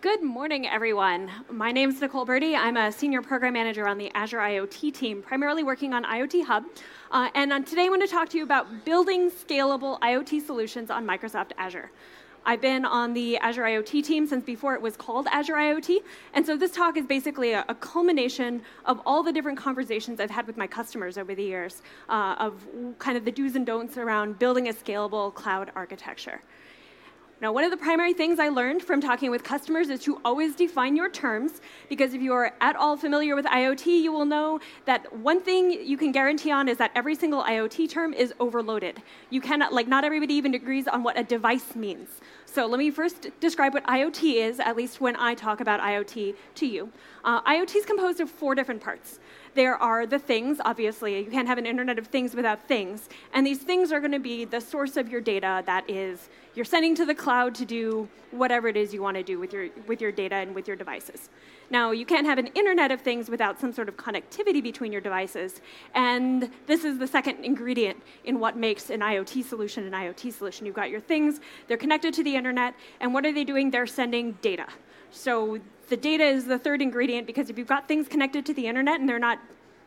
Good morning, everyone. My name is Nicole Birdie. I'm a senior program manager on the Azure IoT team, primarily working on IoT Hub. Today I want to talk to you about building scalable IoT solutions on Microsoft Azure. I've been on the Azure IoT team since before it was called Azure IoT, and so this talk is basically a culmination of all the different conversations I've had with my customers over the years of kind of the do's and don'ts around building a scalable cloud architecture. Now, one of the primary things I learned from talking with customers is to always define your terms, because if you are at all familiar with IoT, you will know that one thing you can guarantee on is that every single IoT term is overloaded. You cannot, not everybody even agrees on what a device means. So let me first describe what IoT is, at least when I talk about IoT to you. IoT is composed of 4 different parts. There are the things, obviously. You can't have an Internet of Things without things. And these things are going to be the source of your data that is you're sending to the cloud to do whatever it is you want to do with your data and with your devices. Now, you can't have an Internet of Things without some sort of connectivity between your devices. And this is the second ingredient in what makes an IoT solution an IoT solution. You've got your things, they're connected to the Internet, and what are they doing? They're sending data. So the data is the third ingredient, because if you've got things connected to the Internet and they're not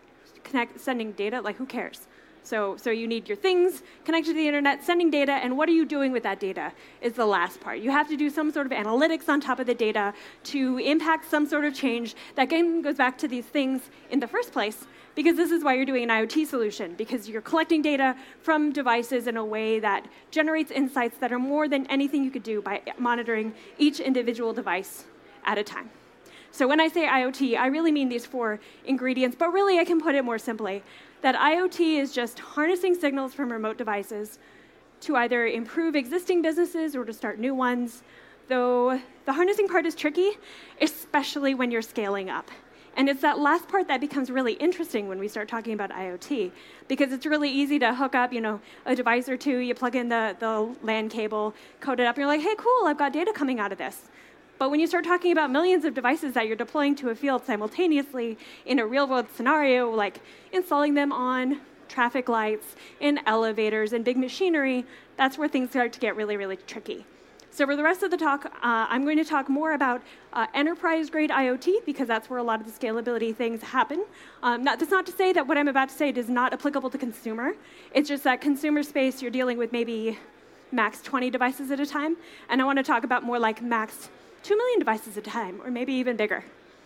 sending data, who cares? So you need your things connected to the Internet, sending data, and what are you doing with that data is the last part. You have to do some sort of analytics on top of the data to impact some sort of change that again goes back to these things in the first place, because this is why you're doing an IoT solution, because you're collecting data from devices in a way that generates insights that are more than anything you could do by monitoring each individual device at a time. So when I say IoT, I really mean these 4 ingredients, but really I can put it more simply, that IoT is just harnessing signals from remote devices to either improve existing businesses or to start new ones, though the harnessing part is tricky, especially when you're scaling up. And it's that last part that becomes really interesting when we start talking about IoT, because it's really easy to hook up, a device or two, you plug in the LAN cable, code it up, and you're like, hey, cool, I've got data coming out of this. But when you start talking about millions of devices that you're deploying to a field simultaneously in a real-world scenario, like installing them on traffic lights, in elevators, and big machinery, that's where things start to get really, really tricky. So for the rest of the talk, I'm going to talk more about enterprise-grade IoT, because that's where a lot of the scalability things happen. That's not to say that what I'm about to say is not applicable to consumer. It's just that consumer space, you're dealing with maybe max 20 devices at a time, and I want to talk about more like max 2 million devices at a time, or maybe even bigger.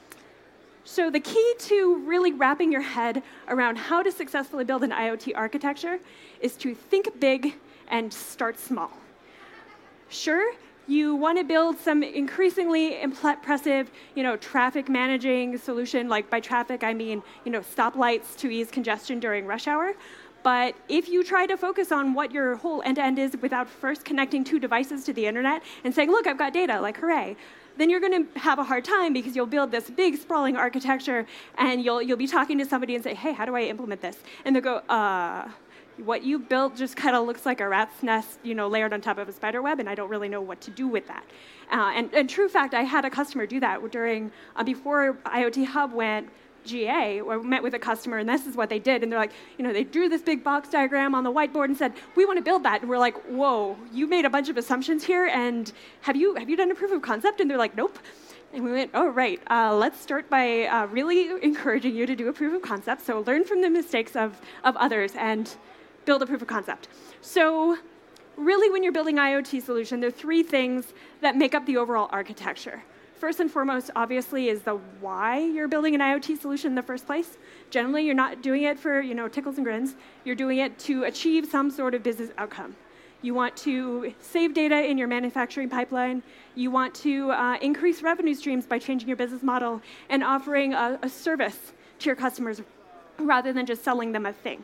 So the key to really wrapping your head around how to successfully build an IoT architecture is to think big and start small. Sure, you want to build some increasingly impressive, traffic managing solution. Like by traffic, I mean, stoplights to ease congestion during rush hour. But if you try to focus on what your whole end-to-end is without first connecting 2 devices to the Internet and saying, look, I've got data, hooray, then you're going to have a hard time, because you'll build this big, sprawling architecture, and you'll be talking to somebody and say, hey, how do I implement this? And they'll go, what you built just kind of looks like a rat's nest, layered on top of a spider web, and I don't really know what to do with that. And true fact, I had a customer do that before IoT Hub went GA, or met with a customer, and this is what they did. And they're like, they drew this big box diagram on the whiteboard and said, we want to build that. And we're like, whoa, you made a bunch of assumptions here, and have you done a proof of concept? And they're like, nope. And we went, oh, right, let's start by really encouraging you to do a proof of concept. So learn from the mistakes of others and build a proof of concept. So really, when you're building IoT solution, there are 3 things that make up the overall architecture. First and foremost, obviously, is the why you're building an IoT solution in the first place. Generally, you're not doing it for tickles and grins. You're doing it to achieve some sort of business outcome. You want to save data in your manufacturing pipeline. You want to increase revenue streams by changing your business model and offering a service to your customers rather than just selling them a thing.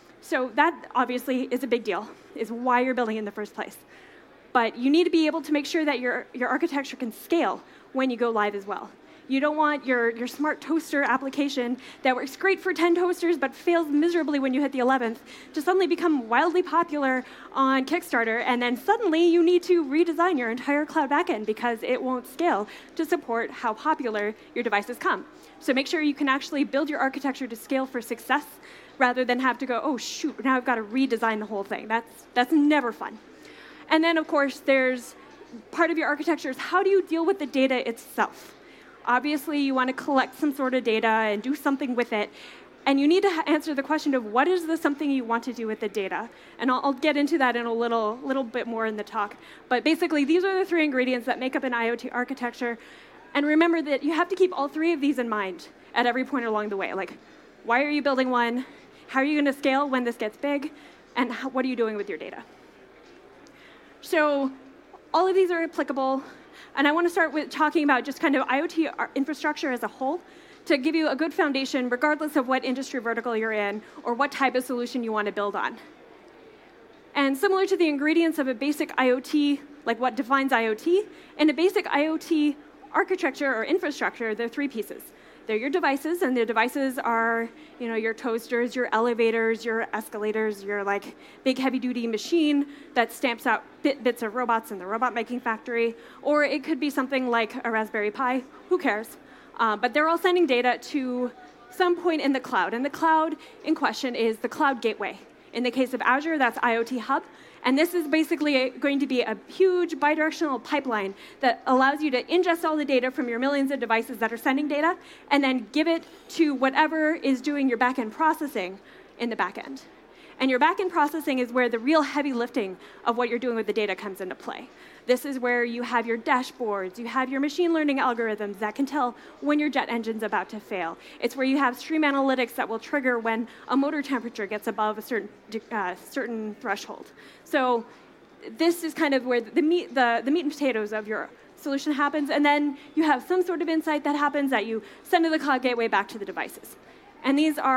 So that obviously is a big deal, is why you're building in the first place. But you need to be able to make sure that your architecture can scale when you go live as well. You don't want your smart toaster application that works great for 10 toasters but fails miserably when you hit the 11th to suddenly become wildly popular on Kickstarter, and then suddenly you need to redesign your entire cloud backend because it won't scale to support how popular your devices come. So make sure you can actually build your architecture to scale for success rather than have to go, oh shoot, now I've got to redesign the whole thing. That's never fun. And then, of course, there's part of your architecture is how do you deal with the data itself? Obviously, you want to collect some sort of data and do something with it. And you need to answer the question of what is the something you want to do with the data? And I'll get into that in a little bit more in the talk. But basically, these are the three ingredients that make up an IoT architecture. And remember that you have to keep all three of these in mind at every point along the way. Like, why are you building one? How are you going to scale when this gets big? And what are you doing with your data? So all of these are applicable. And I want to start with talking about just kind of IoT infrastructure as a whole to give you a good foundation, regardless of what industry vertical you're in or what type of solution you want to build on. And similar to the ingredients of a basic IoT, like what defines IoT, in a basic IoT architecture or infrastructure, there are three pieces. They're your devices, and the devices are, your toasters, your elevators, your escalators, your like big heavy-duty machine that stamps out bits of robots in the robot making factory, or it could be something like a Raspberry Pi. Who cares? But they're all sending data to some point in the cloud, and the cloud in question is the cloud gateway. In the case of Azure, that's IoT Hub. And this is basically going to be a huge bidirectional pipeline that allows you to ingest all the data from your millions of devices that are sending data and then give it to whatever is doing your backend processing in the backend. And your backend processing is where the real heavy lifting of what you're doing with the data comes into play. This is where you have your dashboards, you have your machine learning algorithms that can tell when your jet engine's about to fail. It's where you have stream analytics that will trigger when a motor temperature gets above a certain threshold. So this is kind of where the meat and potatoes of your solution happens, and then you have some sort of insight that happens that you send to the cloud gateway back to the devices. And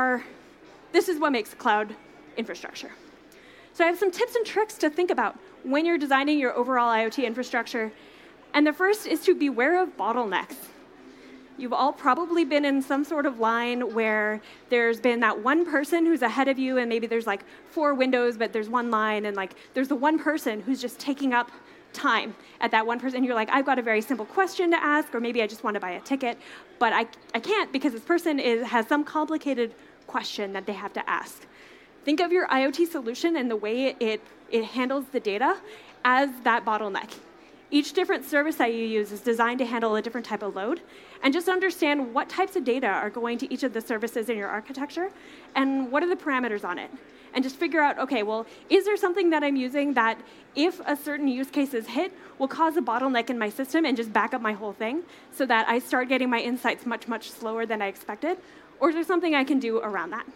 this is what makes cloud infrastructure. So I have some tips and tricks to think about when you're designing your overall IoT infrastructure. And the first is to beware of bottlenecks. You've all probably been in some sort of line where there's been that one person who's ahead of you, and maybe there's like 4 windows, but there's one line, and like there's the one person who's just taking up time at that one person. And you're like, I've got a very simple question to ask, or maybe I just want to buy a ticket, but I can't because this person has some complicated question that they have to ask. Think of your IoT solution and the way it handles the data as that bottleneck. Each different service that you use is designed to handle a different type of load. And just understand what types of data are going to each of the services in your architecture and what are the parameters on it. And just figure out, okay, well, is there something that I'm using that if a certain use case is hit will cause a bottleneck in my system and just back up my whole thing so that I start getting my insights much, much slower than I expected? Or is there something I can do around that?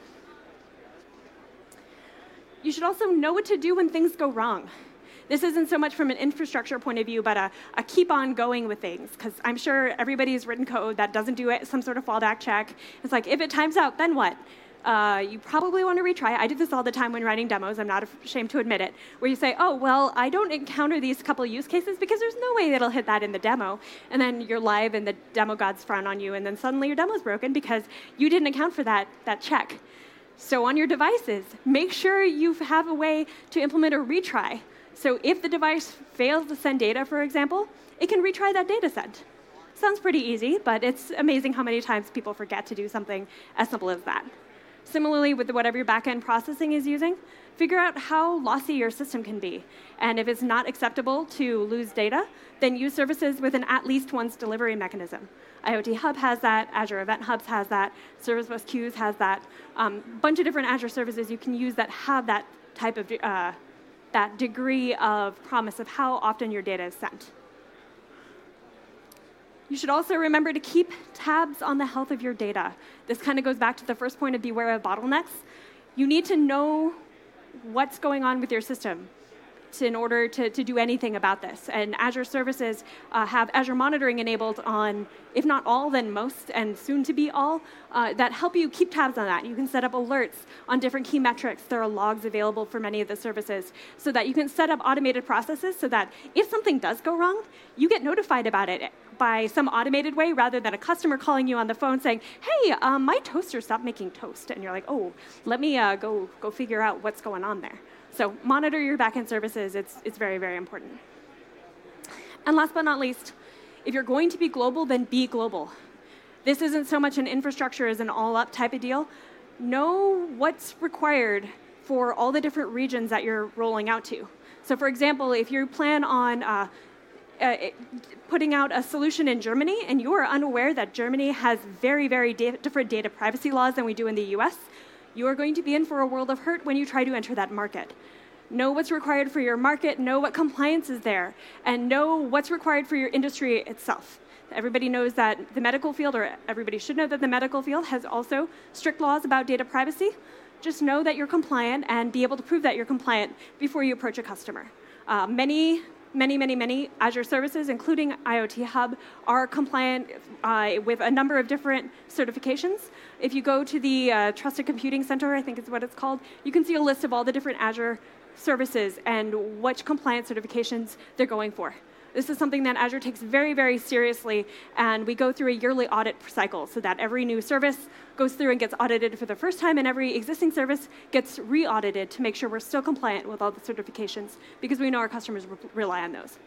You should also know what to do when things go wrong. This isn't so much from an infrastructure point of view, but a keep on going with things, because I'm sure everybody's written code that doesn't do some sort of fallback check. It's like, if it times out, then what? You probably want to retry. I do this all the time when writing demos. I'm not ashamed to admit it, where you say, oh, well, I don't encounter these couple use cases because there's no way it'll hit that in the demo. And then you're live and the demo gods frown on you, and then suddenly your demo's broken because you didn't account for that check. So on your devices, make sure you have a way to implement a retry. So if the device fails to send data, for example, it can retry that data set. Sounds pretty easy, but it's amazing how many times people forget to do something as simple as that. Similarly, with whatever your backend processing is using, figure out how lossy your system can be. And if it's not acceptable to lose data, then use services with an at least once delivery mechanism. IoT Hub has that, Azure Event Hubs has that, Service Bus Queues has that. Bunch of different Azure services you can use that have that type of, that degree of promise of how often your data is sent. You should also remember to keep tabs on the health of your data. This kind of goes back to the first point of beware of bottlenecks. You need to know what's going on with your system in order to do anything about this. And Azure services have Azure monitoring enabled on, if not all, then most, and soon to be all, that help you keep tabs on that. You can set up alerts on different key metrics. There are logs available for many of the services so that you can set up automated processes so that if something does go wrong, you get notified about it by some automated way rather than a customer calling you on the phone saying, hey, my toaster stopped making toast. And you're like, oh, let me go figure out what's going on there. So monitor your backend services. It's very, very important. And last but not least, if you're going to be global, then be global. This isn't so much an infrastructure as an all-up type of deal. Know what's required for all the different regions that you're rolling out to. So for example, if you plan on putting out a solution in Germany and you are unaware that Germany has very, very different data privacy laws than we do in the US, you are going to be in for a world of hurt when you try to enter that market. Know what's required for your market, know what compliance is there, and know what's required for your industry itself. Everybody knows that the medical field, or everybody should know that the medical field has also strict laws about data privacy. Just know that you're compliant and be able to prove that you're compliant before you approach a customer. Many Azure services, including IoT Hub, are compliant with a number of different certifications. If you go to the Trusted Computing Center, I think is what it's called, you can see a list of all the different Azure services and which compliance certifications they're going for. This is something that Azure takes very, very seriously, and we go through a yearly audit cycle so that every new service goes through and gets audited for the first time, and every existing service gets re-audited to make sure we're still compliant with all the certifications, because we know our customers rely on those.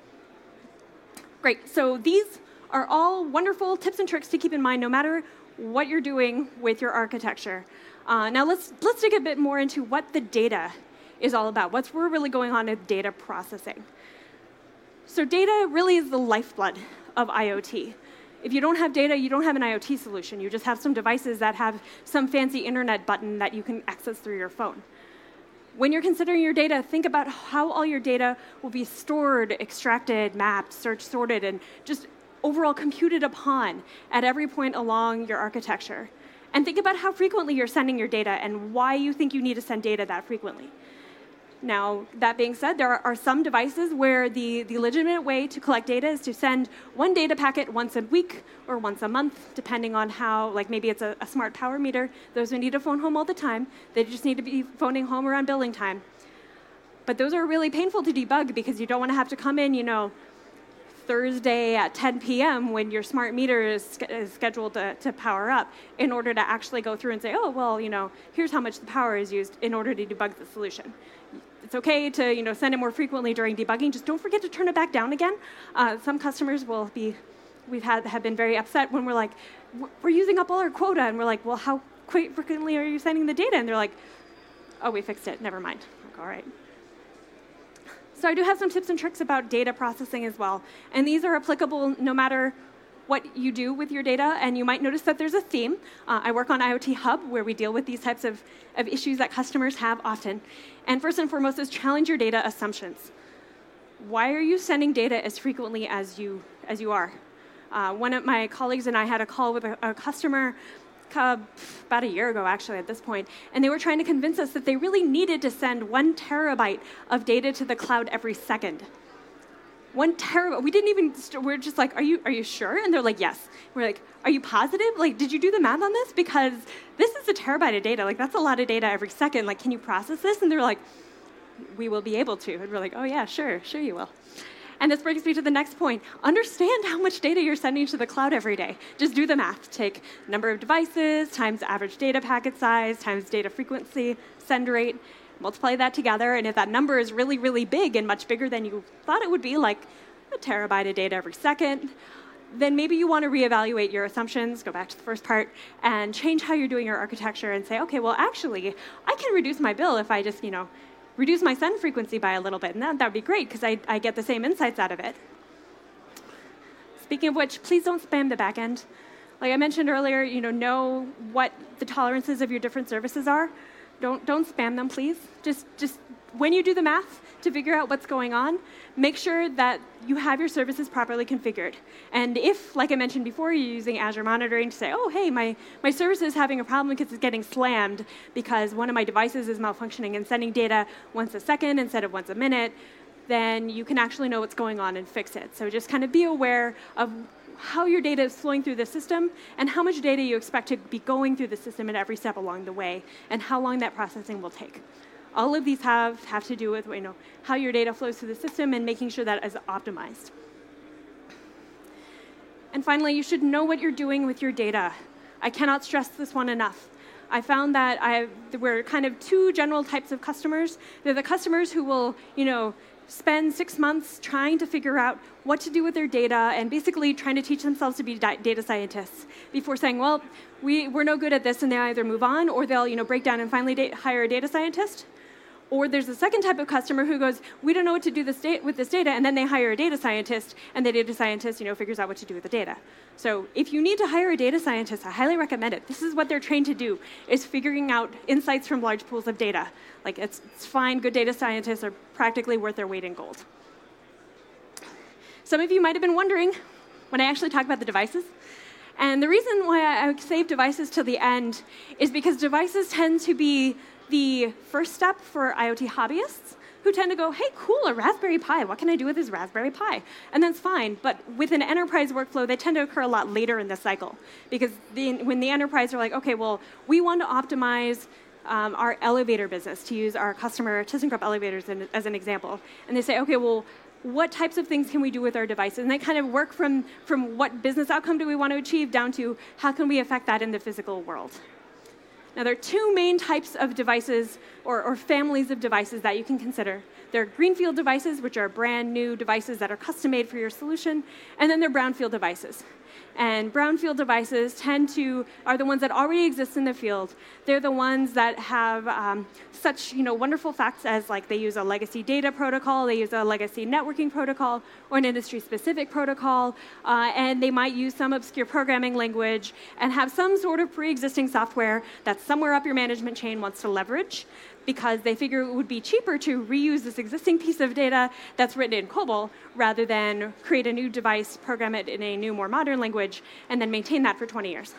Great, so these are all wonderful tips and tricks to keep in mind no matter what you're doing with your architecture. Now let's dig a bit more into what the data is all about. What's really going on with data processing? So data really is the lifeblood of IoT. If you don't have data, you don't have an IoT solution. You just have some devices that have some fancy internet button that you can access through your phone. When you're considering your data, think about how all your data will be stored, extracted, mapped, searched, sorted, and just overall computed upon at every point along your architecture. And think about how frequently you're sending your data and why you think you need to send data that frequently. Now, that being said, there are some devices where the legitimate way to collect data is to send one data packet once a week or once a month, depending on how, like maybe it's a smart power meter. Those who need to phone home all the time, they just need to be phoning home around billing time. But those are really painful to debug because you don't want to have to come in, Thursday at 10 p.m. when your smart meter is scheduled to power up in order to actually go through and say, oh, well, here's how much the power is used in order to debug the solution. It's okay to send it more frequently during debugging. Just don't forget to turn it back down again. Some customers have been very upset when we're like, we're using up all our quota, and we're like, well, how frequently are you sending the data? And they're like, oh, we fixed it. Never mind. I'm like, all right. So I do have some tips and tricks about data processing as well. And these are applicable no matter what you do with your data. And you might notice that there's a theme. I work on IoT Hub, where we deal with these types of issues that customers have often. And first and foremost is challenge your data assumptions. Why are you sending data as frequently as you are? One of my colleagues and I had a call with a customer about a year ago, actually, at this point, and they were trying to convince us that they really needed to send 1 terabyte of data to the cloud every second. 1 terabyte. We didn't even. We're just like, are you sure? And they're like, yes. We're like, are you positive? Like, did you do the math on this? Because this is a terabyte of data. Like, that's a lot of data every second. Like, can you process this? And they're like, we will be able to. And we're like, oh yeah, sure you will. And this brings me to the next point. Understand how much data you're sending to the cloud every day. Just do the math. Take number of devices times average data packet size times data frequency, send rate, multiply that together, and if that number is really, really big and much bigger than you thought it would be, like a terabyte of data every second, then maybe you want to reevaluate your assumptions, go back to the first part, and change how you're doing your architecture and say, okay, well, actually, I can reduce my bill if I just, reduce my send frequency by a little bit, and that would be great because I get the same insights out of it. Speaking of which, please don't spam the back end. Like I mentioned earlier, know what the tolerances of your different services are. Don't spam them, please. Just when you do the math to figure out what's going on, make sure that you have your services properly configured. And if, like I mentioned before, you're using Azure Monitoring to say, oh, hey, my service is having a problem because it's getting slammed because one of my devices is malfunctioning and sending data once a second instead of once a minute, then you can actually know what's going on and fix it. So just kind of be aware of how your data is flowing through the system and how much data you expect to be going through the system at every step along the way and how long that processing will take. All of these have to do with how your data flows through the system and making sure that is optimized. And finally, you should know what you're doing with your data. I cannot stress this one enough. I found that we're kind of 2 general types of customers. They're the customers who will, spend 6 months trying to figure out what to do with their data and basically trying to teach themselves to be data scientists before saying, well, we're no good at this, and they either move on or they'll break down and finally hire a data scientist. Or there's a second type of customer who goes, we don't know what to do with this data, and then they hire a data scientist, and the data scientist figures out what to do with the data. So if you need to hire a data scientist, I highly recommend it. This is what they're trained to do, is figuring out insights from large pools of data. Like, it's fine, good data scientists are practically worth their weight in gold. Some of you might have been wondering when I actually talk about the devices. And the reason why I save devices till the end is because devices tend to be the first step for IoT hobbyists who tend to go, hey, cool, a Raspberry Pi. What can I do with this Raspberry Pi? And that's fine. But with an enterprise workflow, they tend to occur a lot later in the cycle. Because when the enterprise are like, OK, well, we want to optimize our elevator business, to use our customer ThyssenKrupp elevators as an example. And they say, OK, well, what types of things can we do with our devices? And they kind of work from what business outcome do we want to achieve down to how can we affect that in the physical world. Now, there are two main types of devices or families of devices that you can consider. There are greenfield devices, which are brand new devices that are custom-made for your solution, and then there are brownfield devices. And brownfield devices are the ones that already exist in the field. They're the ones that have such wonderful facts as like they use a legacy data protocol, they use a legacy networking protocol, or an industry-specific protocol, and they might use some obscure programming language and have some sort of pre-existing software that somewhere up your management chain wants to leverage, because they figure it would be cheaper to reuse this existing piece of data that's written in COBOL rather than create a new device, program it in a new, more modern language, and then maintain that for 20 years.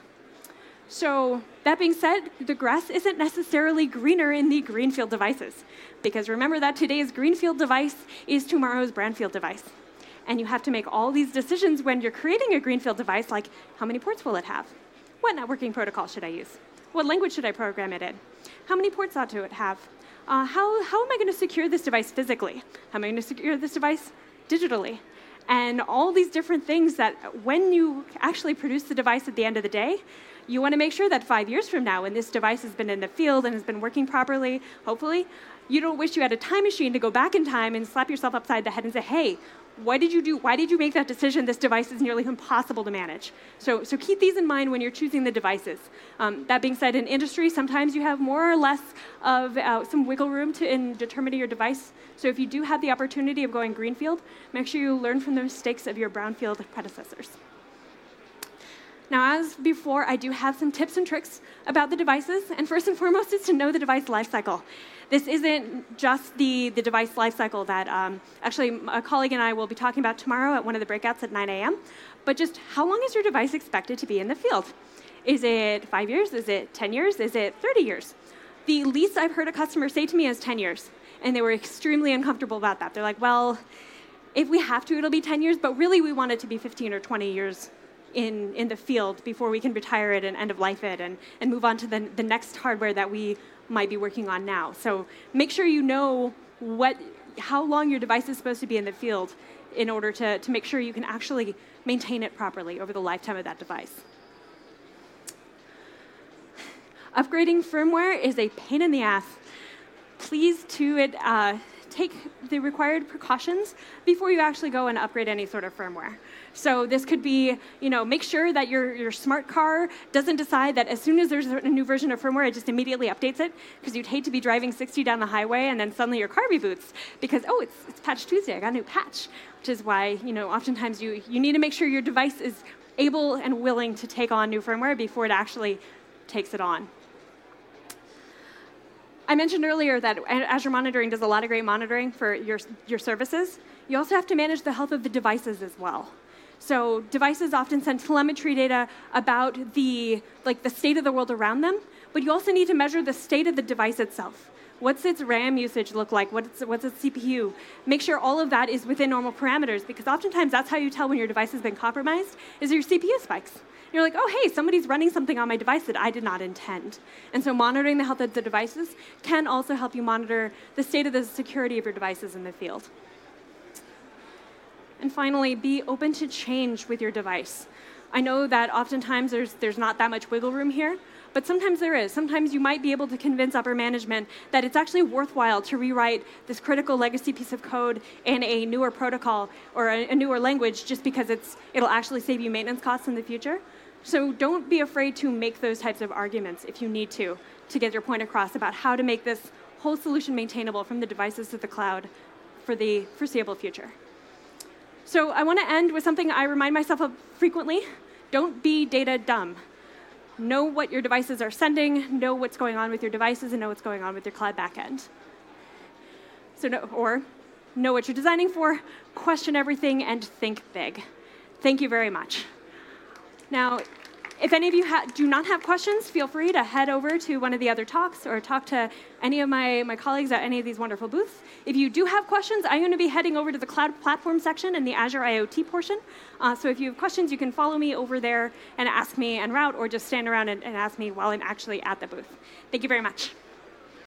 So that being said, the grass isn't necessarily greener in the greenfield devices, because remember that today's greenfield device is tomorrow's brownfield device. And you have to make all these decisions when you're creating a greenfield device, like how many ports will it have? What networking protocol should I use? What language should I program it in? How many ports ought to it have? How am I going to secure this device physically? How am I going to secure this device digitally? And all these different things that when you actually produce the device at the end of the day, you want to make sure that 5 years from now, when this device has been in the field and has been working properly, hopefully, you don't wish you had a time machine to go back in time and slap yourself upside the head and say, hey, what did you do? Why did you make that decision? This device is nearly impossible to manage. So keep these in mind when you're choosing the devices. That being said, in industry, sometimes you have more or less of some wiggle room in determining your device. So if you do have the opportunity of going greenfield, make sure you learn from the mistakes of your brownfield predecessors. Now, as before, I do have some tips and tricks about the devices, and first and foremost is to know the device lifecycle. This isn't just the device lifecycle that actually a colleague and I will be talking about tomorrow at one of the breakouts at 9 a.m., but just how long is your device expected to be in the field? Is it 5 years? Is it 10 years? Is it 30 years? The least I've heard a customer say to me is 10 years, and they were extremely uncomfortable about that. They're like, well, if we have to, it'll be 10 years, but really we want it to be 15 or 20 years in the field before we can retire it and end-of-life it and move on to the next hardware that we might be working on now. So make sure you know how long your device is supposed to be in the field in order to make sure you can actually maintain it properly over the lifetime of that device. Upgrading firmware is a pain in the ass. Please take the required precautions before you actually go and upgrade any sort of firmware. So this could be, make sure that your smart car doesn't decide that as soon as there's a new version of firmware, it just immediately updates it, because you'd hate to be driving 60 down the highway and then suddenly your car reboots because, oh, it's Patch Tuesday, I got a new patch, which is why, oftentimes you need to make sure your device is able and willing to take on new firmware before it actually takes it on. I mentioned earlier that Azure Monitoring does a lot of great monitoring for your services. You also have to manage the health of the devices as well. So devices often send telemetry data about the state of the world around them, but you also need to measure the state of the device itself. What's its RAM usage look like? What's its CPU? Make sure all of that is within normal parameters, because oftentimes that's how you tell when your device has been compromised, is your CPU spikes. You're like, oh, hey, somebody's running something on my device that I did not intend. And so monitoring the health of the devices can also help you monitor the state of the security of your devices in the field. And finally, be open to change with your device. I know that oftentimes there's not that much wiggle room here, but sometimes there is. Sometimes you might be able to convince upper management that it's actually worthwhile to rewrite this critical legacy piece of code in a newer protocol or a newer language just because it'll actually save you maintenance costs in the future. So don't be afraid to make those types of arguments if you need to get your point across about how to make this whole solution maintainable from the devices to the cloud for the foreseeable future. So I want to end with something I remind myself of frequently. Don't be data dumb. Know what your devices are sending, know what's going on with your devices, and know what's going on with your cloud backend. So know what you're designing for, question everything, and think big. Thank you very much. Now, if any of you do not have questions, feel free to head over to one of the other talks or talk to any of my colleagues at any of these wonderful booths. If you do have questions, I'm going to be heading over to the cloud platform section in the Azure IoT portion. So if you have questions, you can follow me over there and ask me en route, or just stand around and ask me while I'm actually at the booth. Thank you very much.